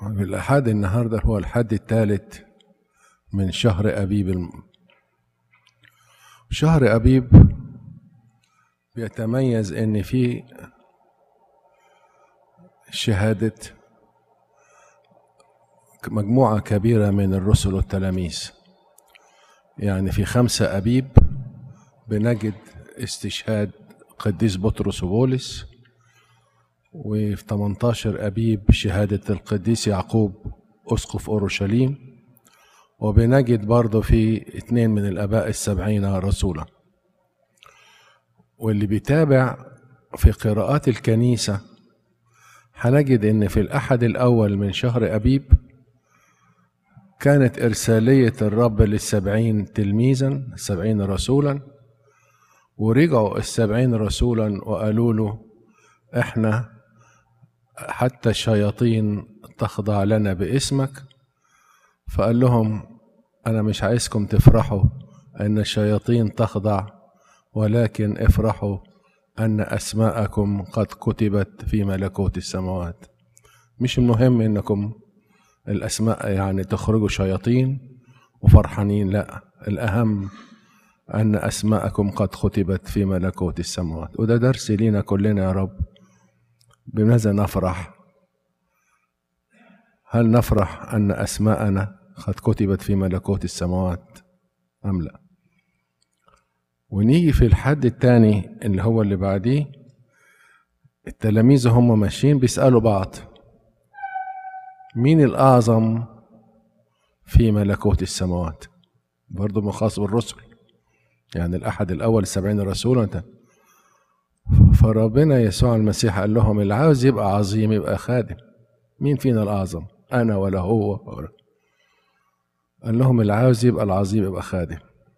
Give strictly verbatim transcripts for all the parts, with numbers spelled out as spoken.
الأحد النهاردة هو الحد الثالث من شهر أبيب. الم... شهر أبيب بيتميز إن فيه شهادة مجموعة كبيرة من الرسل والتلاميذ. يعني في خمسة أبيب بنجد استشهاد قديس بطرس وبولس، وفي ثمانية عشر أبيب شهادة القديس يعقوب أسقف أورشليم، وبنجد برضه في اثنين من الآباء السبعين رسولا. واللي بيتابع في قراءات الكنيسة هنجد إن في الأحد الأول من شهر أبيب كانت إرسالية الرب للسبعين تلميذا السبعين رسولا، ورجعوا السبعين رسولا وقالوا له احنا حتى الشياطين تخضع لنا باسمك. فقال لهم انا مش عايزكم تفرحوا ان الشياطين تخضع، ولكن افرحوا ان اسماءكم قد كتبت في ملكوت السماوات. مش المهم انكم الاسماء يعني تخرجوا شياطين وفرحانين، لا، الاهم أن أسماءكم قد كتبت في ملكوت السماوات. وده درس لينا كلنا يا رب. بماذا نفرح؟ هل نفرح أن أسماءنا قد كتبت في ملكوت السماوات أم لا؟ ونيجي في الحد الثاني اللي هو اللي بعديه، التلاميذ هم ماشيين بيسألوا بعض مين الأعظم في ملكوت السماوات؟ برضو مخاص بالرسل، يعني الأحد الأول السبعين رسولا انت. فربنا يسوع المسيح قال لهم اللي عاوز يبقى عظيم يبقى خادم. مين فينا الأعظم؟ أنا ولا هو؟ قال لهم اللي عاوز يبقى العظيم يبقى خادم.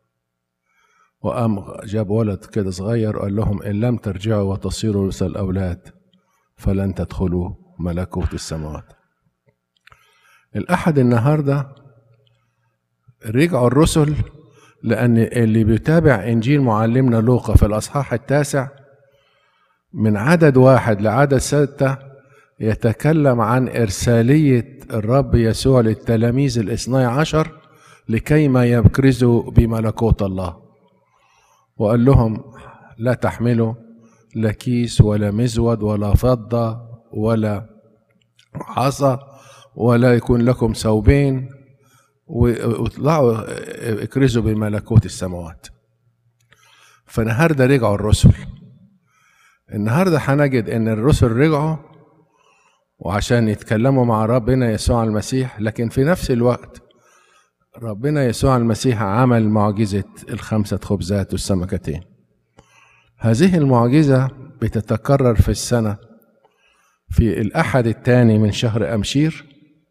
وقام جاب ولد كده صغير وقال لهم إن لم ترجعوا وتصيروا مثل الأولاد فلن تدخلوا ملكوت السماوات. الأحد النهاردة رجعوا الرسل، لأن اللي بيتابع إنجيل معلمنا لوقا في الأصحاح التاسع من عدد واحد لعدد ستة يتكلم عن إرسالية الرب يسوع للتلاميذ الاثني عشر لكيما يكرزوا بملكوت الله. وقال لهم لا تحملوا لا كيس ولا مزود ولا فضة ولا عصا ولا يكون لكم ثوبين، واطلعوا اكرزوا بملكوت السماوات. فالنهارده رجعوا الرسل. النهارده هنجد ان الرسل رجعوا وعشان يتكلموا مع ربنا يسوع المسيح، لكن في نفس الوقت ربنا يسوع المسيح عمل معجزة الخمسة خبزات والسمكتين. هذه المعجزة بتتكرر في السنة في الأحد الثاني من شهر أمشير،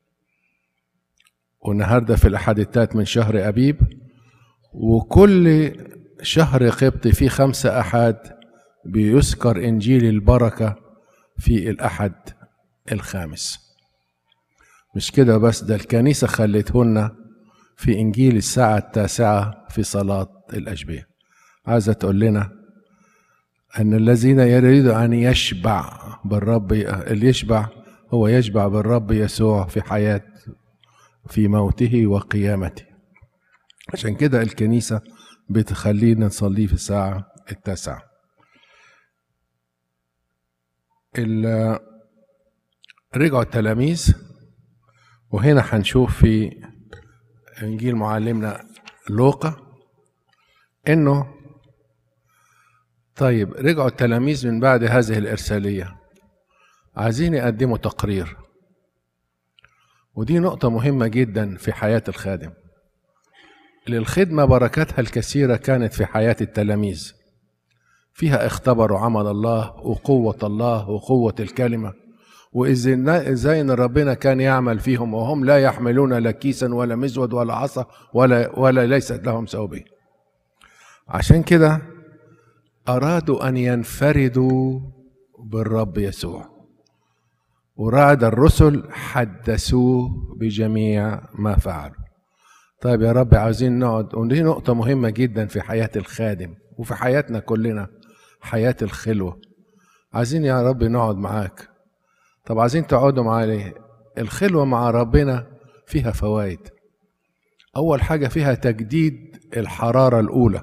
والنهارده في الأحد الثالث من شهر أبيب. وكل شهر قبطي فيه خمسة أحد بيذكر إنجيل البركة في الأحد الخامس. مش كده بس، ده الكنيسة خلتهن في إنجيل الساعة التاسعة في صلاة الأشبية. عايزة تقول لنا أن الذين يريدوا أن يشبع بالرب، اللي يشبع هو يشبع بالرب يسوع في حياة في موته وقيامته. عشان كده الكنيسة بتخلينا نصلي في الساعة التاسعة. رجعوا التلاميذ، وهنا هنشوف في إنجيل معلمنا لوقا إنه طيب رجعوا التلاميذ من بعد هذه الإرسالية عايزين يقدموا تقرير. ودي نقطة مهمة جدا في حياة الخادم. للخدمة بركاتها الكثيرة كانت في حياة التلاميذ، فيها اختبروا عمل الله وقوة الله وقوة الكلمة، وإزاي إن ربنا كان يعمل فيهم وهم لا يحملون لا كيسا ولا مزود ولا عصا ولا ولا ليست لهم ثوبين. عشان كده أرادوا أن ينفردوا بالرب يسوع، ورعد الرسل حدثوه بجميع ما فعلوا. طيب يا رب عاوزين نقعد، ودي نقطة مهمة جدا في حياة الخادم وفي حياتنا كلنا، حياة الخلوة. عايزين يا رب نقعد معاك. طب عايزين تقعدوا معايا ليه؟ الخلوة مع ربنا فيها فوائد. أول حاجة فيها تجديد الحرارة الأولى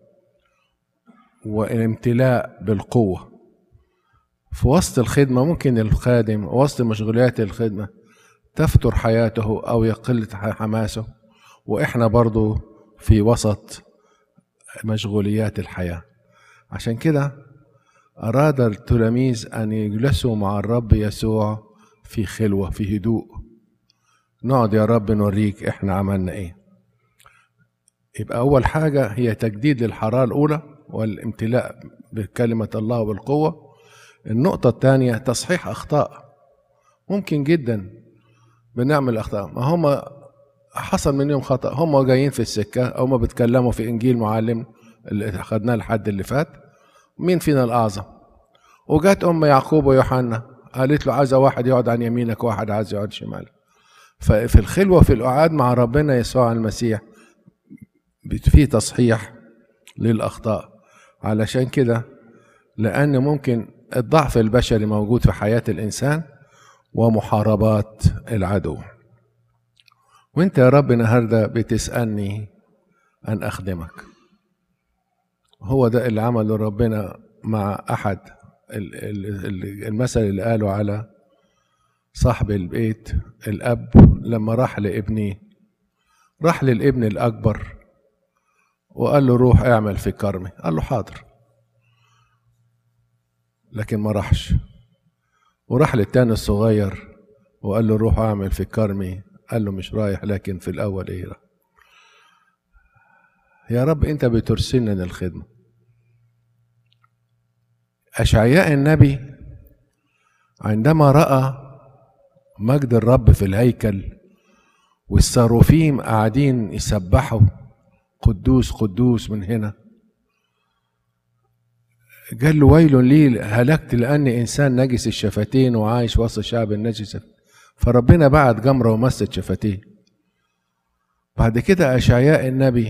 والامتلاء بالقوة. في وسط الخدمة ممكن الخادم وسط مشغوليات الخدمة تفتر حياته أو يقل حماسه، وإحنا برضو في وسط مشغوليات الحياة. عشان كده أراد التلاميذ أن يجلسوا مع الرب يسوع في خلوة، في هدوء، نقعد يا رب نوريك إحنا عملنا إيه. يبقى أول حاجة هي تجديد للحرارة الأولى والامتلاء بكلمة الله وبالقوة. النقطة الثانية تصحيح أخطاء. ممكن جدا بنعمل أخطاء، ما هم حصل منهم خطأ، هم جايين في السكة أو ما بيتكلموا في إنجيل معلم اللي أخذناه الحد اللي فات، مين فينا الأعظم؟ وجات أم يعقوب ويوحنا قالت له عايزة واحد يقعد عن يمينك وواحد عايز يقعد شمالك. ففي الخلوة في القعاد مع ربنا يسوع المسيح في تصحيح للأخطاء. علشان كده لأن ممكن الضعف البشري موجود في حياة الإنسان ومحاربات العدو. وانت يا رب النهارده بتسألني أن أخدمك. هو ده اللي عمله ربنا مع أحد المثل اللي قاله على صاحب البيت الأب لما راح لابنه، راح للابن الأكبر وقال له روح اعمل في كرمي، قال له حاضر، لكن ما راحش. وراح للتاني الصغير وقال له روح اعمل في كرمي، قال له مش رايح، لكن في الأول ايه؟ يا رب انت بترسلنا للخدمة. أشعياء النبي عندما رأى مجد الرب في الهيكل والساروفيم قاعدين يسبحوا قدوس قدوس من هنا، قال له ويل لي هلكت لأني إنسان نجس الشفتين وعايش وسط شعب النجس. فربنا بعت جمرة ومست شفتيه. بعد كده أشعياء النبي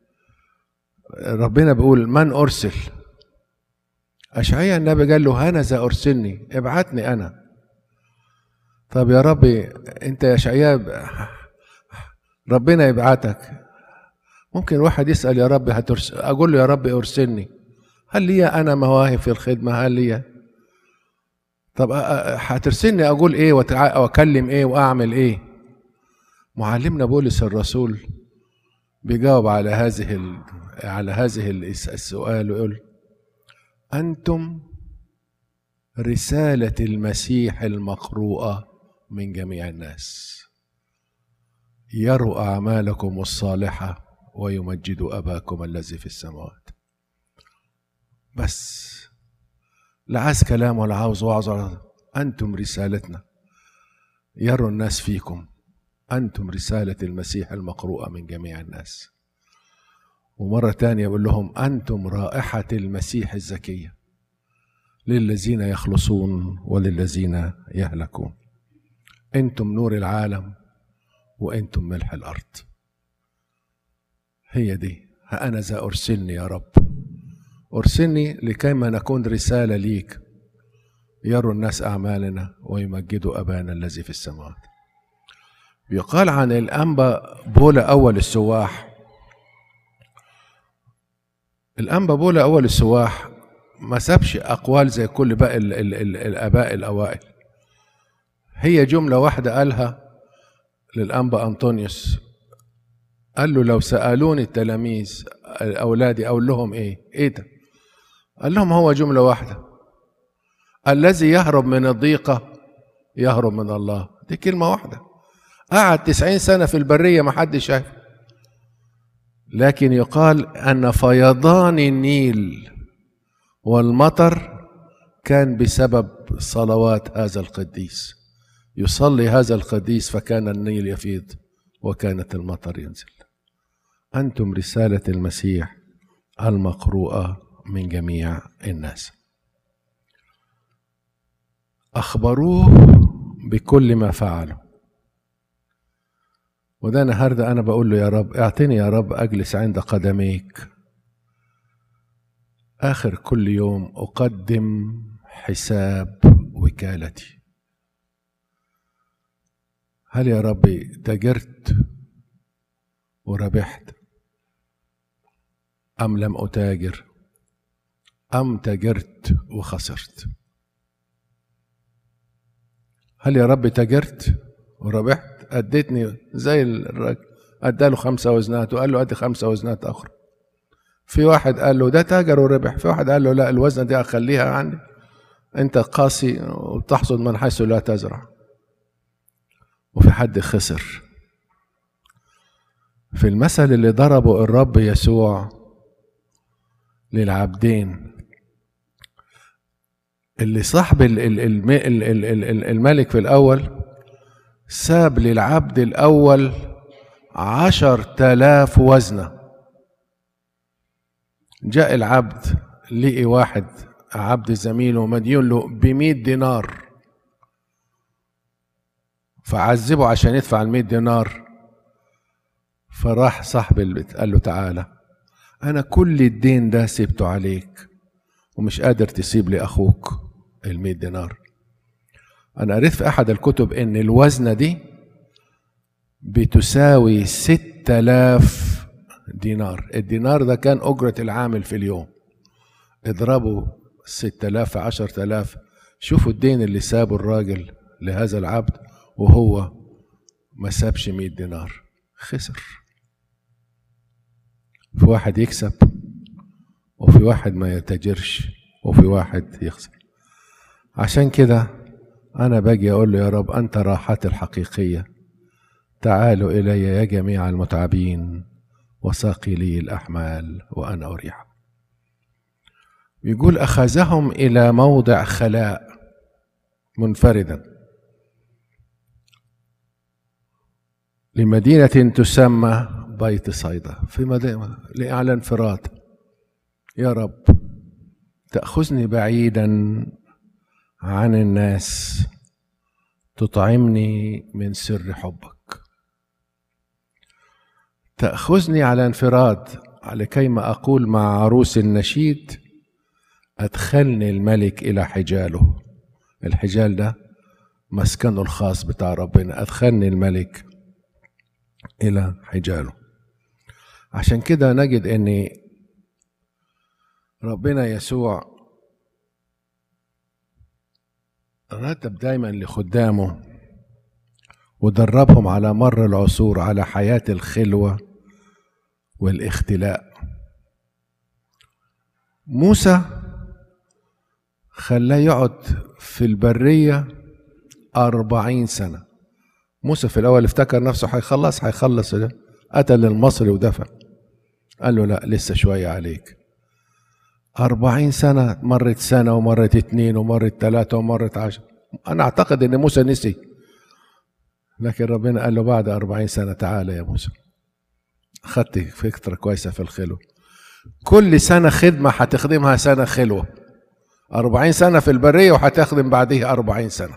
ربنا بيقول من أرسل؟ أشعياء النبي قال له هنذا أرسلني، ابعتني أنا. طب يا ربي أنت يا أشعياء ربنا يبعتك، ممكن واحد يسأل يا رب هترسل، أقول له يا رب أرسلني، هل لي أنا مواهب في الخدمة؟ هل لي؟ طب هترسلني أقول إيه وأكلم إيه وأعمل إيه؟ معلمنا بولس الرسول بيجاوب على هذه على هذه السؤال ويقول أنتم رسالة المسيح المقروءة من جميع الناس، يروا أعمالكم الصالحة ويمجدوا أباكم الذي في السماوات. بس لا عايز كلام ولا عاوز وعظ، أنتم رسالتنا، يروا الناس فيكم، أنتم رسالة المسيح المقروءة من جميع الناس. ومرة تانية يقول لهم أنتم رائحة المسيح الزكية للذين يخلصون وللذين يهلكون. أنتم نور العالم وأنتم ملح الأرض. هي دي، ها أنا ذا أرسلني يا رب، أرسلني لكيما نكون رسالة ليك، يروا الناس أعمالنا ويمجدوا أبانا الذي في السماوات. يقال عن الأنبا بولا أول السواح، الأنبا بولا أول السواح ما سابش أقوال زي كل باقي ال ال ال الآباء الأوائل. هي جملة واحدة قالها للأنبا أنطونيوس، قال له لو سألوني التلاميذ أولادي أقول لهم إيه؟ إيه ده؟ قال لهم هو جملة واحدة، الذي يهرب من الضيقة يهرب من الله. دي كلمة واحدة. قعد تسعين سنة في البرية ما حد شايف، لكن يقال أن فيضان النيل والمطر كان بسبب صلوات هذا القديس. يصلي هذا القديس فكان النيل يفيض وكانت المطر ينزل. أنتم رسالة المسيح المقروءة من جميع الناس. أخبروه بكل ما فعلوا. وده النهارده أنا بقول له يا رب اعطني يا رب أجلس عند قدميك آخر كل يوم أقدم حساب وكالتي. هل يا ربي تاجرت وربحت أم لم أتاجر أم تاجرت وخسرت؟ هل يا رب تاجرت وربحت؟ أديتني زي الراجل أداله خمسة وزنات وقال له أدي خمسة وزنات أخرى. في واحد قال له ده تاجر وربح، في واحد قال له لا الوزنة دي أخليها عندي، أنت قاسي وتحصد من حيث لا تزرع. وفي حد خسر. في المثل اللي ضربه الرب يسوع للعبدين، اللي صاحب الملك في الأول ساب للعبد الأول عشر تلاف وزنة. جاء العبد لقي واحد عبد زميله مديون له بمئة دينار، فعذبه عشان يدفع المئة دينار. فراح صاحب البيت قال له تعالى، أنا كل الدين ده سيبته عليك ومش قادر تسيب لي أخوك المئة دينار. أنا قريت في أحد الكتب إن الوزنة دي بتساوي ستة آلاف دينار. الدينار ده كان أجرة العامل في اليوم، اضربوا ستة آلاف في عشرة آلاف، شوفوا الدين اللي سابه الراجل لهذا العبد وهو ما سابش مئة دينار، خسر. في واحد يكسب وفي واحد ما يتاجرش وفي واحد يخسر. عشان كده أنا باجي أقول له يا رب أنت راحتي الحقيقية، تعالوا إلي يا جميع المتعبين وثاقلي الأحمال وأنا أريح. يقول أخذهم إلى موضع خلاء منفردا لمدينة تسمى بيت صيدا، في مدينة لأعلى انفراد. يا رب تأخذني بعيدا عن الناس، تطعمني من سر حبك، تأخذني على انفراد لكيما أقول مع عروس النشيد أدخلني الملك إلى حجاله. الحجال ده مسكنه الخاص بتاع ربنا، أدخلني الملك إلى حجاله. عشان كده نجد أن ربنا يسوع رتب دايما لخدامه ودربهم على مر العصور على حياة الخلوة والاختلاء. موسى خلاه يقعد في البرية أربعين سنة. موسى في الأول افتكر نفسه هيخلص هيخلص ده، قتل المصري ودفع. قال له لا لسه شوية عليك. أربعين سنة، مرت سنة ومرت اتنين ومرت تلاتة ومرت عشر. أنا أعتقد إن موسى نسي، لكن ربنا قال له بعد أربعين سنة تعالى يا موسى. خدت فكرة كويسة في الخلوة. كل سنة خدمة هتخدمها سنة خلوة، أربعين سنة في البرية وهتخدم بعدها أربعين سنة.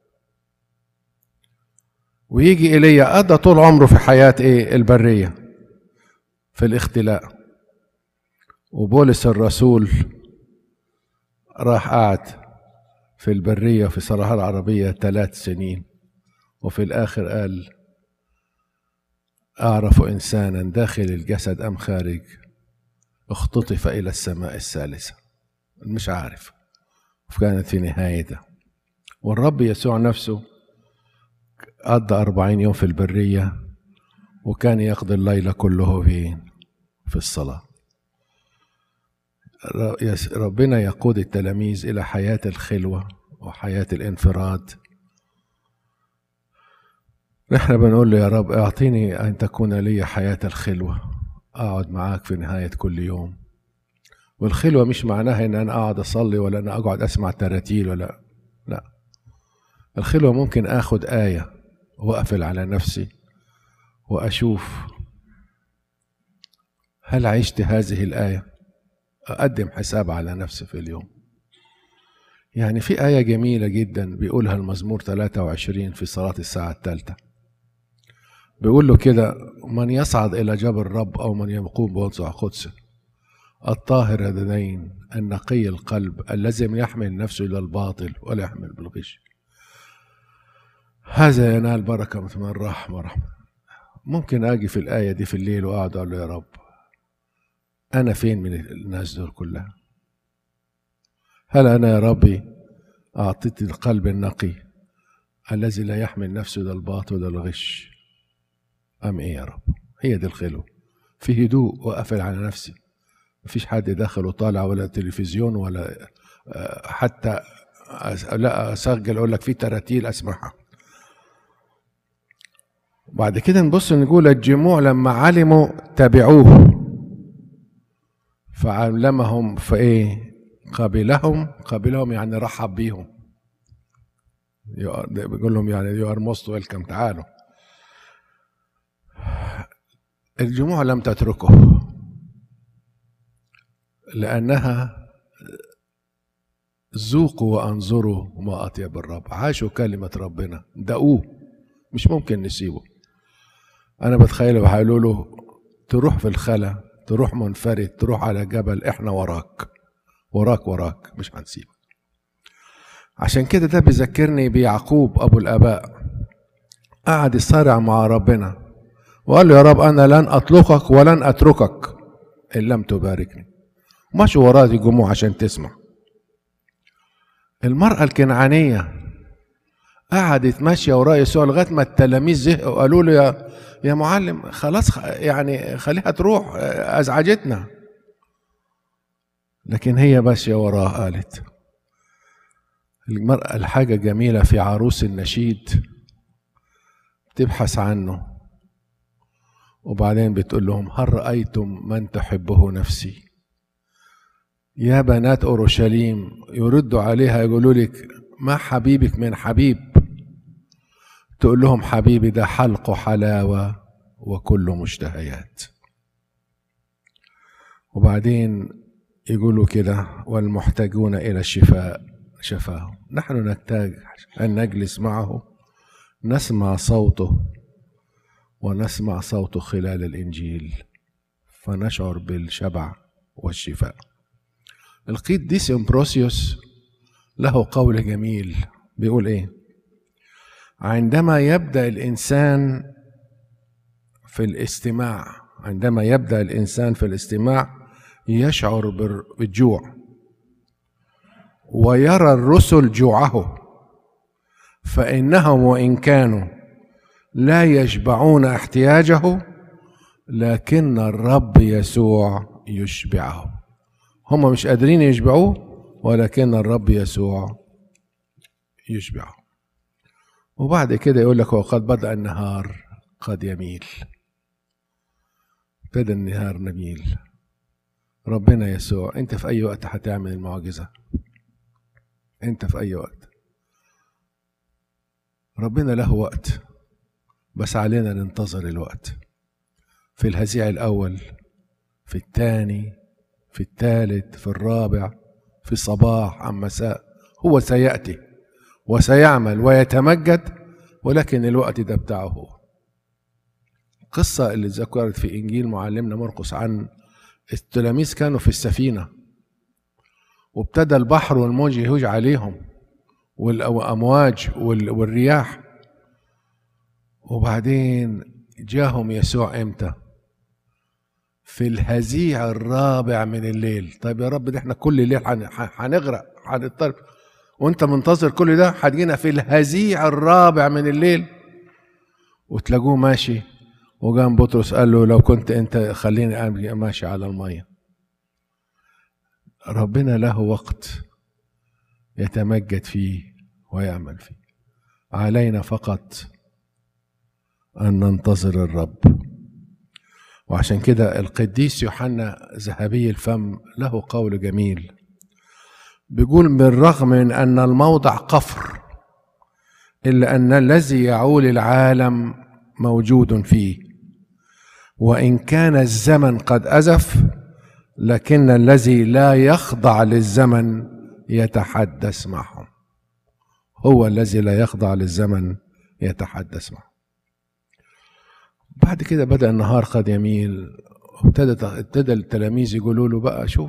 ويجي إيليا قضى طول عمره في حياة إيه؟ البرية في الاختلاء. وبولس الرسول راح قعد في البرية في الصحراء العربية ثلاث سنين، وفي الآخر قال أعرف إنسانا داخل الجسد أم خارج اختطف إلى السماء الثالثة، مش عارف. وكانت في نهايته. والرب يسوع نفسه قضى أربعين يوم في البرية، وكان يقضي الليل كله في في الصلاة. ربنا يقود التلاميذ إلى حياة الخلوة وحياة الانفراد. نحن بنقول له يا رب اعطيني أن تكون لي حياة الخلوة، أقعد معاك في نهاية كل يوم. والخلوة مش معناها أن أنا أقعد أصلي ولا أنا أقعد أسمع تراتيل ولا لا. الخلوة ممكن أخذ آية وأقفل على نفسي وأشوف هل عشت هذه الآية، أقدم حساب على نفسي في اليوم. يعني في آية جميلة جدا بيقولها المزمور ثلاثة وعشرين في صلاة الساعة الثالثة، بيقول له كده: من يصعد إلى جبل الرب أو من يقوم بوضع قدسه، الطاهر اليدين النقي القلب الذي يحمل نفسه إلى الباطل ولا يحمل بالغش. هذا ينال بركة من الرحمة ورحمة. ممكن أجي في الآية دي في الليل وأقعد أقول له يا رب أنا فين من الناس دول كلها؟ هل أنا يا ربي أعطيت القلب النقي الذي لا يحمل نفسه ده الباطل ولا الغش أم إيه يا رب؟ هي دي الخلوة، في هدوء وقفل على نفسي، مفيش حد داخل وطالع ولا تلفزيون ولا حتى لا أسجل أقول لك في تراتيل أسمعها. بعد كده نبص نقول الجموع لما علموا تبعوه فعلمهم فايه قبلهم قبلهم يعني رحب بيهم، بيقول لهم يعني يو ار موست ويلكم، تعالوا. الجموع لم تتركه لأنها ذوقوا وانظروا ما أطيب الرب، عاشوا كلمة ربنا، دقوه، مش ممكن نسيبه. أنا بتخيل وهيقولوا له تروح في الخلا، تروح منفرد، تروح على جبل، احنا وراك وراك وراك مش هنسيبك. عشان كده ده بيذكرني بيعقوب أبو الآباء، قعد يصارع مع ربنا وقال له يا رب أنا لن أطلقك ولن أتركك إن لم تباركني. ماشي وراه الجموع عشان تسمع. المرأة الكنعانية قعدت ماشية وراء يسوع لغاية ما التلاميذ زهقوا قالوا له يا يا معلم خلاص يعني خليها تروح، أزعجتنا. لكن هي ماشية وراه. قالت المرأة الحاجة جميلة في عروس النشيد، تبحث عنه وبعدين بتقول لهم هل رأيتم من تحبه نفسي؟ يا بنات أورشليم يردوا عليها يقولوا لك ما حبيبك من حبيب، تقول لهم حبيبي ده حلق حلاوة وكل مشتهيات. وبعدين يقولوا كده والمحتاجون إلى الشفاء شفاهم. نحن نحتاج أن نجلس معه، نسمع صوته ونسمع صوته خلال الإنجيل فنشعر بالشبع والشفاء. القديس امبروسيوس له قول جميل بيقول ايه؟ عندما يبدأ الإنسان في الاستماع عندما يبدأ الإنسان في الاستماع يشعر بالجوع ويرى الرسل جوعه، فإنهم وإن كانوا لا يشبعون احتياجه لكن الرب يسوع يشبعه. هم مش قادرين يشبعوه ولكن الرب يسوع يشبعه. وبعد كده يقول لك وقد بدأ النهار قد يميل. ابتدى النهار نميل. ربنا يسوع انت في اي وقت هتعمل المعجزة، انت في اي وقت. ربنا له وقت بس علينا ننتظر الوقت. في الهزيع الاول، في الثاني، في الثالث، في الرابع، في الصباح أم مساء، هو سيأتي وسيعمل ويتمجد، ولكن الوقت ده بتاعه هو. القصة اللي ذكرت في إنجيل معلمنا مرقس عن التلاميذ كانوا في السفينة وابتدى البحر والموج يهوج عليهم والأمواج والرياح، وبعدين جاهم يسوع امتى؟ في الهزيع الرابع من الليل. طيب يا رب ده احنا كل ليل هنغرق هنضطرب وانت منتظر كل ده، هتجينا في الهزيع الرابع من الليل. وتلاقوه ماشي، وقام بطرس قال له لو كنت انت خليني ماشي على المية. ربنا له وقت يتمجد فيه ويعمل فيه، علينا فقط أن ننتظر الرب. وعشان كده القديس يوحنا ذهبي الفم له قول جميل بيقول بالرغم من أن الموضع قفر إلا أن الذي يعول العالم موجود فيه، وإن كان الزمن قد أزف لكن الذي لا يخضع للزمن يتحدث معهم. هو الذي لا يخضع للزمن يتحدث معهم. بعد كده بدأ النهار قد يميل، وابتدى ابتدى التلاميذ يقولوا له بقى شوف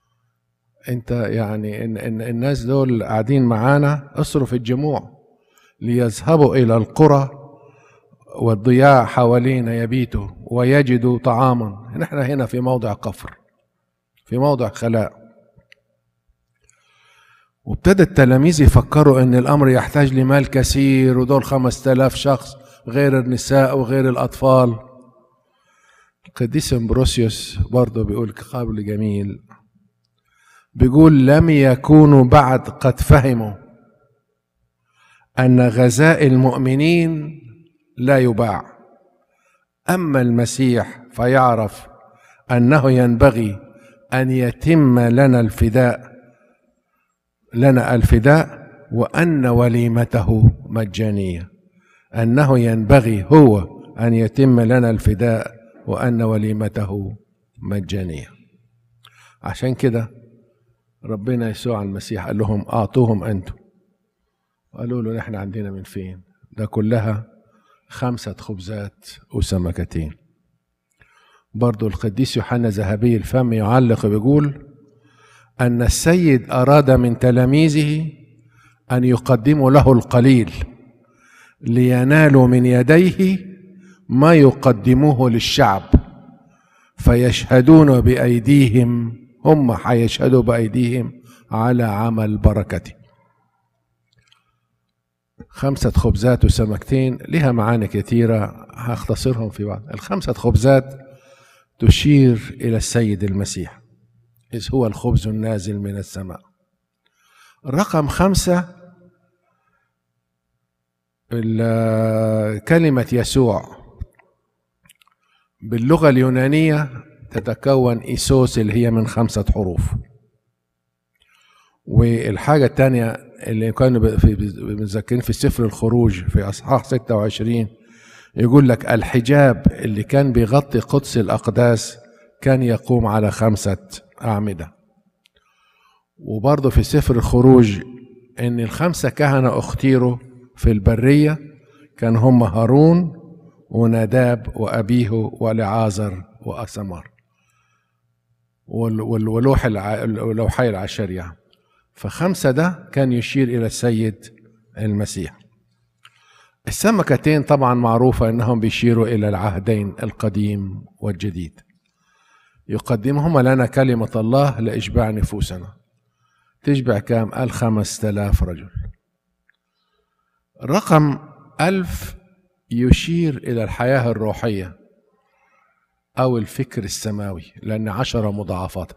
انت يعني إن إن الناس دول قاعدين معانا اصرف الجموع، ليذهبوا إلى القرى والضياع حوالينا يبيتوا ويجدوا طعاما. نحن هنا في موضع قفر، في موضع خلاء. وابتدى التلاميذ يفكروا ان الامر يحتاج لمال كثير، ودول خمسة آلاف شخص غير النساء وغير الاطفال. القديس امبروسيوس برضه بيقول قول جميل، بيقول لم يكونوا بعد قد فهموا ان غذاء المؤمنين لا يباع، اما المسيح فيعرف انه ينبغي ان يتم لنا الفداء لنا الفداء وأن وليمته مجانية. أنه ينبغي هو أن يتم لنا الفداء وأن وليمته مجانية. عشان كده ربنا يسوع المسيح قال لهم أعطوهم أنتم. قالوا له نحن عندنا من فين؟ ده كلها خمسة خبزات وسمكتين. برضو القديس يوحنا ذهبي الفم يعلق بيقول أن السيد أراد من تلاميذه أن يقدموا له القليل لينالوا من يديه ما يقدموه للشعب، فيشهدون بأيديهم، هم حيشهدوا بأيديهم على عمل بركته. خمسة خبزات وسمكتين لها معاني كثيرة هختصرهم في بعض. الخمسة خبزات تشير إلى السيد المسيح إذ هو الخبز النازل من السماء. الرقم خمسة كلمة يسوع باللغة اليونانية تتكون إيسوس اللي هي من خمسة حروف. والحاجة الثانية اللي كانوا مذكرين في سفر الخروج في أصحاح ستة وعشرين يقول لك الحجاب اللي كان بيغطي قدس الأقداس كان يقوم على خمسة أعمدة. وبرضه في سفر الخروج إن الخمسة كهنة اختيروا في البرية كان هم هارون وناداب وأبيه ولعازر وأسمار ولوحي العشرية. فخمسة ده كان يشير إلى السيد المسيح. السمكتين طبعا معروفة إنهم بيشيروا إلى العهدين القديم والجديد، يقدمهما لنا كلمة الله لإشباع نفوسنا. تشبع كام؟ قال خمسة آلاف رجل. رقم ألف يشير إلى الحياة الروحية أو الفكر السماوي لأن عشرة مضاعفات.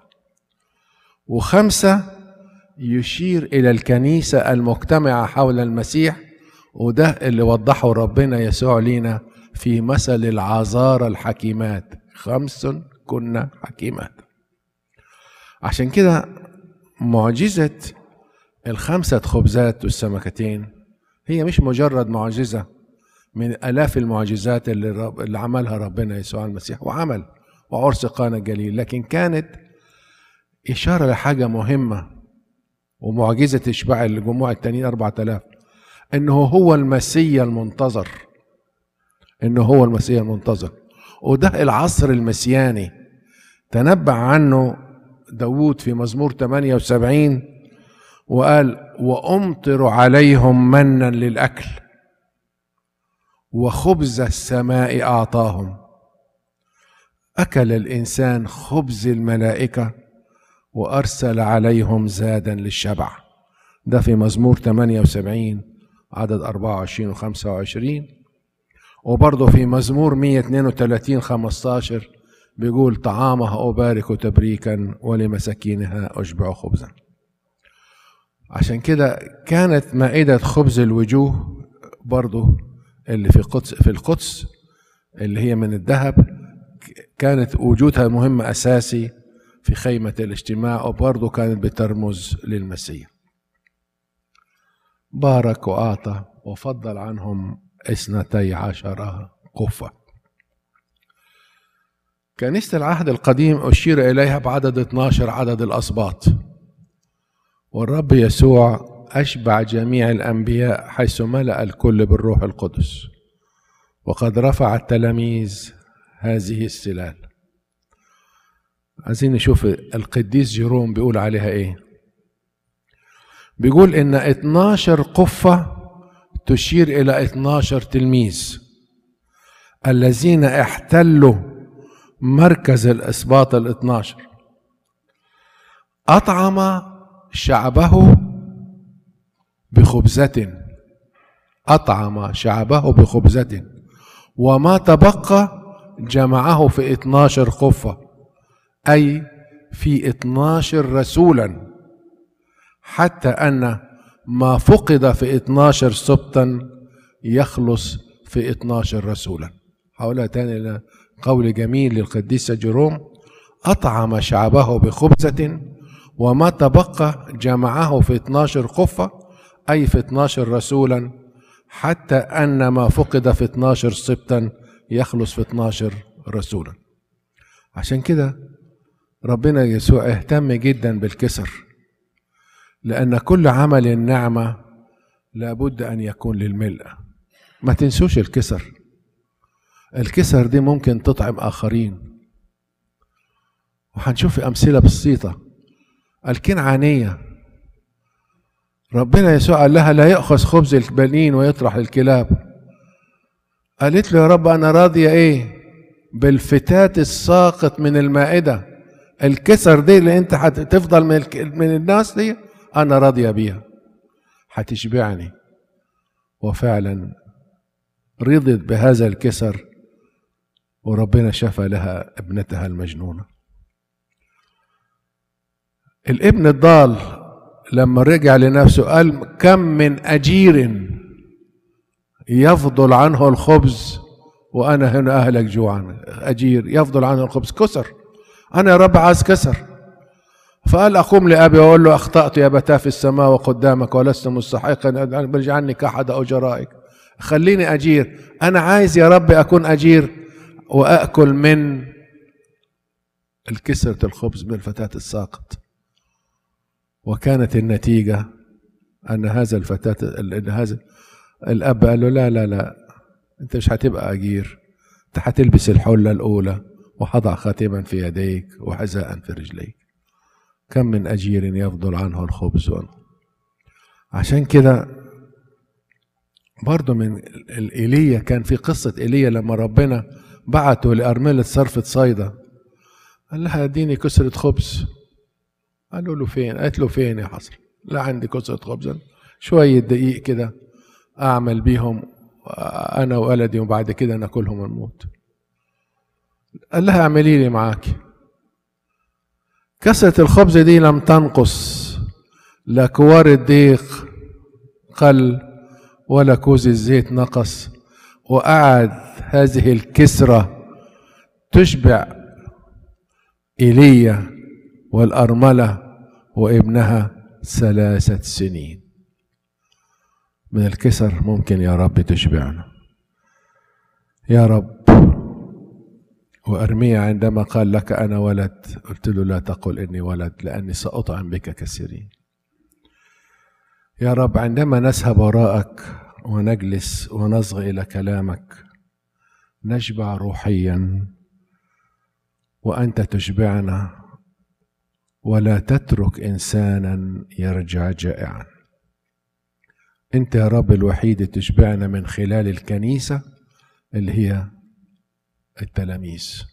وخمسة يشير إلى الكنيسة المجتمعة حول المسيح، وده اللي وضحه ربنا يسوع لينا في مثل العذارى الحكيمات، خمس كنا حكيمات. عشان كده معجزة الخمسة خبزات والسمكتين هي مش مجرد معجزة من آلاف المعجزات اللي, رب اللي عملها ربنا يسوع المسيح، وعمل وعرس قانا الجليل، لكن كانت إشارة لحاجة مهمة ومعجزة إشباع الجموع التانيين أربعة آلاف، إنه هو المسيا المنتظر، إنه هو المسيا المنتظر. وده العصر المسياني تنبأ عنه داود في مزمور ثمانية وسبعين وقال وأمطر عليهم منا للأكل وخبز السماء أعطاهم. أكل الإنسان خبز الملائكة وأرسل عليهم زادا للشبع. ده في مزمور ثمانية وسبعين عدد أربعة وعشرين وخمسة وعشرين. وبرضه في مزمور مئة واثنين وثلاثين خمسة عشر بيقول طعامها أبارك تبريكا ولمساكينها أشبع خبزا. عشان كده كانت مائدة خبز الوجوه برضه اللي في القدس في القدس اللي هي من الذهب كانت وجودها مهم أساسي في خيمة الاجتماع، وبرضه كانت بترمز للمسيح. بارك وأعطى وفضل عنهم اثنتي عشر قفة. كنيسة العهد القديم أشير إليها بعدد اثناشر عدد الأسباط، والرب يسوع أشبع جميع الأنبياء حيث ملأ الكل بالروح القدس، وقد رفع التلاميذ هذه السلال. عايزين نشوف القديس جيروم بيقول عليها إيه. بيقول إن اثناشر قفة تشير إلى اثناشر تلميذ الذين احتلوا مركز الإسباط الاثناشر. أطعم شعبه بخبزة، أطعم شعبه بخبزة، وما تبقى جمعه في اثناشر خفة، أي في اثناشر رسولا، حتى أن ما فقد في اثناشر سبطا يخلص في اثناشر رسولا. حولها تاني قول جميل للقديس جيروم: أطعم شعبه بخبزة وما تبقى جمعه في اثناشر خفة، أي في اثناشر رسولا، حتى أن ما فقد في اثناشر سبطا يخلص في اثناشر رسولا. عشان كده ربنا يسوع اهتم جدا بالكسر، لأن كل عمل النعمة لابد أن يكون للملء. ما تنسوش الكسر، الكسر دي ممكن تطعم آخرين، وهنشوف أمثلة بسيطة. الكنعانية ربنا يسوع قال لها: لا يأخذ خبز البنين ويطرح الكلاب. قالت له: يا رب أنا راضية إيه بالفتات الساقط من المائدة، الكسر دي اللي انت هتفضل من, من الناس دي انا راضية بيها، هتشبعني. وفعلا رضت بهذا الكسر، وربنا شفى لها ابنتها المجنونة. الابن الضال لما رجع لنفسه قال: كم من أجير يفضل عنه الخبز وأنا هنا أهلك جوعا. أجير يفضل عنه الخبز، كسر. أنا يا رب عايز كسر. فقال: أقوم لأبي وأقول له: أخطأت يا أبتاه في السماء وقدامك ولست مستحقا أن برجع عني كأحد أجرائك، خليني أجير. أنا عايز يا رب أكون أجير وأكل من الكسرة الخبز من الفتاة الساقط. وكانت النتيجة أن هذا الفتاة أن هذا الأب قال له: لا لا لا، أنت مش هتبقى أجير، أنت هتلبس الحلة الأولى وحضع خاتما في يديك وحذاء في رجليك. كم من أجير يفضل عنه الخبز. عشان كده برضو من إيليا، كان في قصة إيليا لما ربنا بعته لأرملة صرفة صيدا، قال لها: اديني كسرة خبز. قالوا له: فين؟ قالت له: فين يا حصر؟ لا عندي كسرة خبز، شوية دقيق كده أعمل بيهم أنا وولدي وبعد كده ناكلهم ونموت. قال لها: اعملي لي معاك. كسرة الخبز دي لم تنقص، لا كوار الدقيق قل ولا كوز الزيت نقص، وقعد هذه الكسرة تشبع إيليا والأرملة وابنها ثلاثة سنين. من الكسر ممكن يا رب تشبعنا يا رب. وأرميا عندما قال لك أنا ولد، قلت له: لا تقل إني ولد لأني سأطعم بك كثيرين. يا رب عندما نذهب وراءك ونجلس ونصغي إلى كلامك نشبع روحيا، وأنت تشبعنا، ولا تترك إنسانا يرجع جائعا. أنت يا رب الوحيد تشبعنا من خلال الكنيسة اللي هي التلاميذ،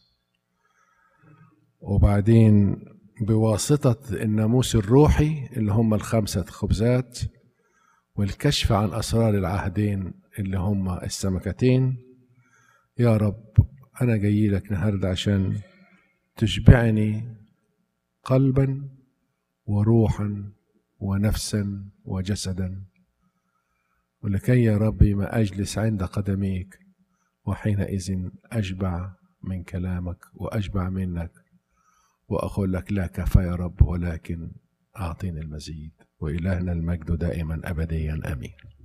وبعدين بواسطة الناموس الروحي اللي هم الخمسة خبزات، والكشف عن أسرار العهدين اللي هم السمكتين. يا رب أنا جاي لك النهارده عشان تشبعني قلبا وروحا ونفسا وجسدا، ولكي يا ربي ما أجلس عند قدميك وحينئذ أشبع من كلامك وأشبع منك وأقول لك: لا كفى يا رب ولكن أعطيني المزيد. وإلهنا المجد دائما أبديا آمين.